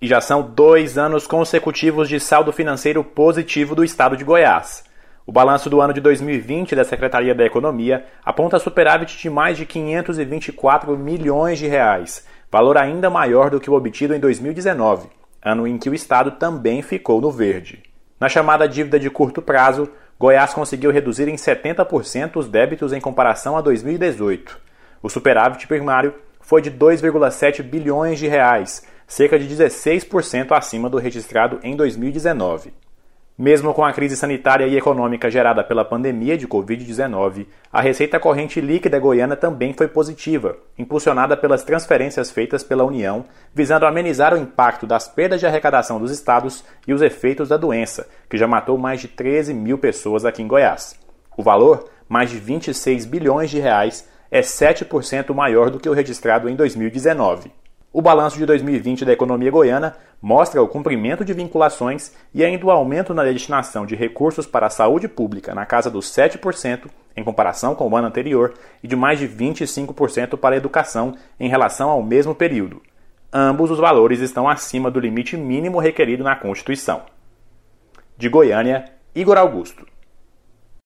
E já são 2 anos consecutivos de saldo financeiro positivo do estado de Goiás. O balanço do ano de 2020 da Secretaria da Economia aponta superávit de mais de 524 milhões de reais, valor ainda maior do que o obtido em 2019, ano em que o estado também ficou no verde. Na chamada dívida de curto prazo, Goiás conseguiu reduzir em 70% os débitos em comparação a 2018. O superávit primário foi de 2,7 bilhões de reais, cerca de 16% acima do registrado em 2019. Mesmo com a crise sanitária e econômica gerada pela pandemia de Covid-19, a receita corrente líquida goiana também foi positiva, impulsionada pelas transferências feitas pela União, visando amenizar o impacto das perdas de arrecadação dos estados e os efeitos da doença, que já matou mais de 13 mil pessoas aqui em Goiás. O valor, mais de 26 bilhões de reais, é 7% maior do que o registrado em 2019. O balanço de 2020 da economia goiana mostra o cumprimento de vinculações e ainda o aumento na destinação de recursos para a saúde pública na casa dos 7%, em comparação com o ano anterior, e de mais de 25% para a educação em relação ao mesmo período. Ambos os valores estão acima do limite mínimo requerido na Constituição. De Goiânia, Igor Augusto.